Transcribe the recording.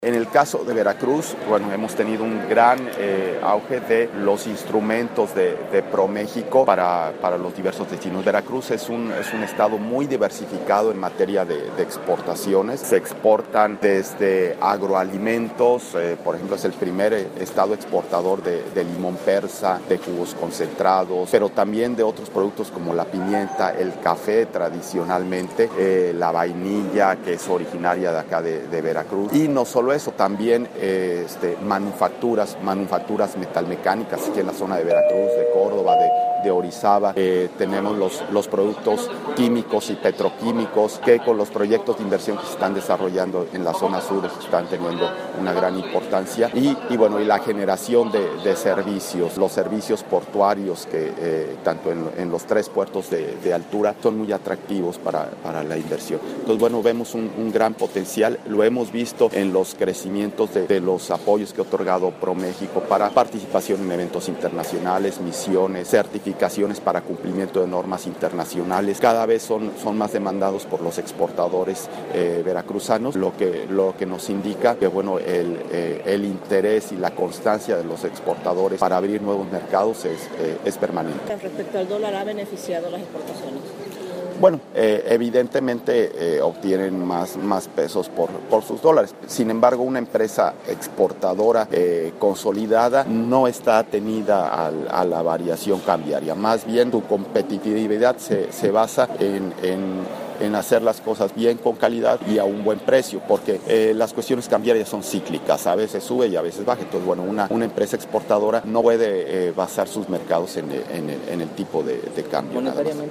En el caso de Veracruz, bueno, hemos tenido un gran auge de los instrumentos de ProMéxico para los diversos destinos. Veracruz es un estado muy diversificado en materia de exportaciones. Se exportan desde agroalimentos, por ejemplo, es el primer estado exportador de limón persa, de jugos concentrados, pero también de otros productos como la pimienta, el café tradicionalmente, la vainilla, que es originaria de acá de Veracruz. Y no solo eso, también manufacturas metalmecánicas aquí en la zona de Veracruz, de Córdoba, de Orizaba. Tenemos los productos químicos y petroquímicos que con los proyectos de inversión que se están desarrollando en la zona sur están teniendo una gran importancia. Y la generación de servicios, los servicios portuarios que tanto en los 3 puertos de altura son muy atractivos para la inversión. Entonces, vemos un gran potencial. Lo hemos visto en los crecimientos de los apoyos que ha otorgado ProMéxico para participación en eventos internacionales, misiones, certificaciones para cumplimiento de normas internacionales. Cada vez son más demandados por los exportadores veracruzanos, lo que nos indica que el interés y la constancia de los exportadores para abrir nuevos mercados es permanente. Respecto al dólar, ¿ha beneficiado las exportaciones? Evidentemente obtienen más pesos por sus dólares. Sin embargo, una empresa exportadora consolidada no está atenida a la variación cambiaria. Más bien, su competitividad se basa en hacer las cosas bien, con calidad y a un buen precio, porque las cuestiones cambiarias son cíclicas, a veces sube y a veces baja. Entonces, una empresa exportadora no puede basar sus mercados en el tipo de cambio.